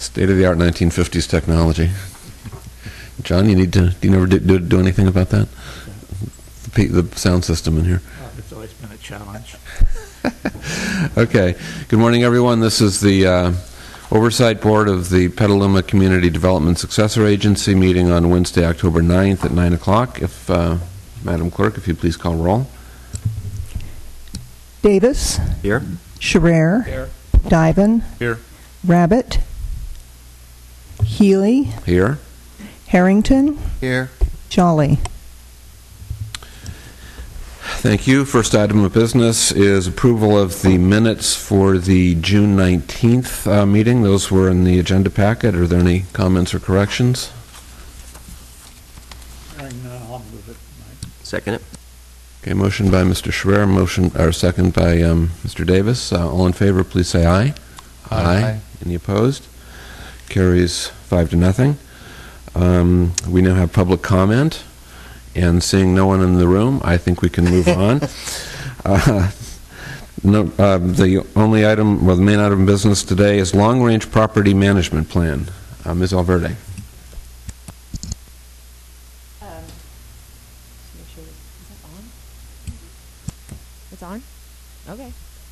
State-of-the-art 1950s technology. John, do you never do anything about that? The sound system in here. It's always been a challenge. Okay. Good morning, everyone. This is the Oversight Board of the Petaluma Community Development Successor Agency meeting on Wednesday, October 9th at 9 o'clock. If Madam Clerk, if you please call roll. Davis. Here. Scherer. Here. Diven. Here. Rabbit. Healy. Here. Harrington. Here. Jolly. Thank you. First item of business is approval of the minutes for the June 19th meeting. Those were in the agenda packet. Are there any comments or corrections? Hearing none, I'll move it. Mike. Second it. Okay, motion by Mr. Scherer, second by Mr. Davis. All in favor, please say aye. Aye. Any opposed? Carries 5-0. We now have public comment, and seeing no one in the room, I think we can move on. The only item, well, the main item of business today is long-range property management plan. Ms. Alverde. It's on? Okay.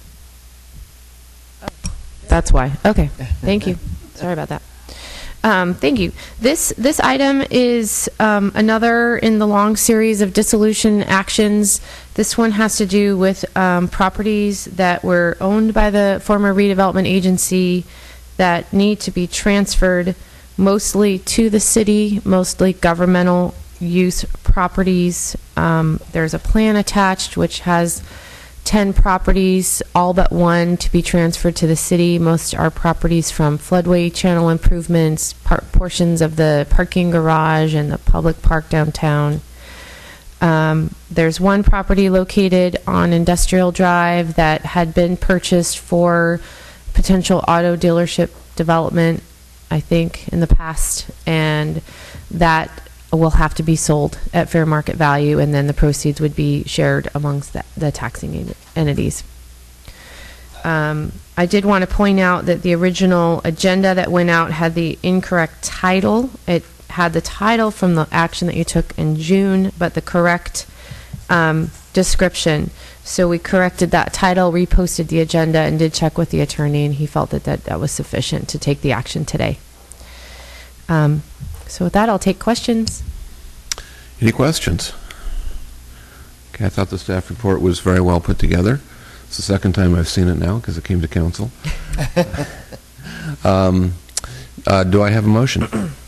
Oh, that's why. Okay. Thank you. Sorry about that. Thank you. This item is another in the long series of dissolution actions. This one has to do with properties that were owned by the former redevelopment agency that need to be transferred mostly to the city, mostly governmental use properties. There's a plan attached which has 10 properties, all but one to be transferred to the city. Most are properties from floodway channel improvements, portions of the parking garage and the public park downtown. There's one property located on Industrial Drive that had been purchased for potential auto dealership development, I think, in the past, and that will have to be sold at fair market value, and then the proceeds would be shared amongst the taxing entities. I did want to point out that the original agenda that went out had the incorrect title. It had the title from the action that you took in June, but the correct description. So we corrected that title, reposted the agenda, and did check with the attorney, and he felt that that was sufficient to take the action today. So with that, I'll take questions. Any questions? Okay, I thought the staff report was very well put together. It's the second time I've seen it now because it came to council. Do I have a motion?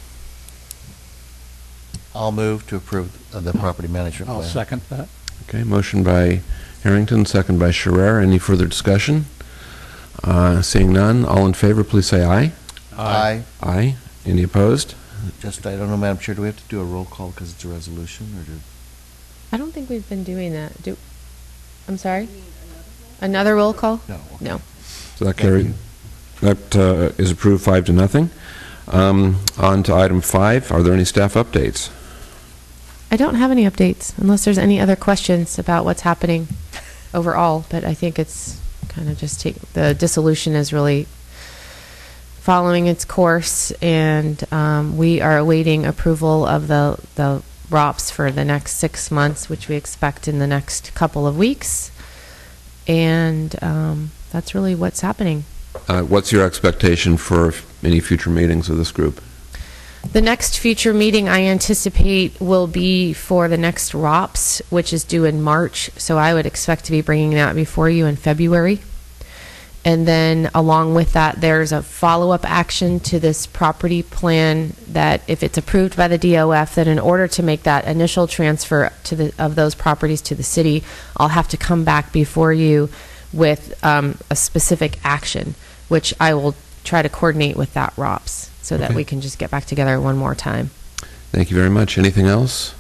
I'll move to approve the property management plan. I'll second that. Okay, motion by Harrington, second by Scherer. Any further discussion? Seeing none, all in favor, please say aye. Aye. Aye. Any opposed? Just, I don't know, Madam Chair, do we have to do a roll call because it's a resolution, or do? I don't think we've been doing that. I'm sorry? Another roll call? No. Okay. No. So that carried. That is approved 5-0. On to item 5. Are there any staff updates? I don't have any updates unless there's any other questions about what's happening overall, but I think it's kind of just the dissolution is really following its course, and we are awaiting approval of the ROPS for the next 6 months, which we expect in the next couple of weeks, and that's really what's happening. What's your expectation for any future meetings of this group? The next future meeting I anticipate will be for the next ROPS, which is due in March, so I would expect to be bringing that before you in February. And then along with that, there's a follow-up action to this property plan that if it's approved by the DOF, that in order to make that initial transfer of those properties to the city, I'll have to come back before you with a specific action, which I will try to coordinate with that ROPS so that we can just get back together one more time. Thank you very much. Anything else?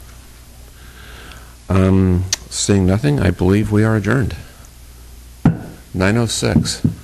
Seeing nothing, I believe we are adjourned. 9:06.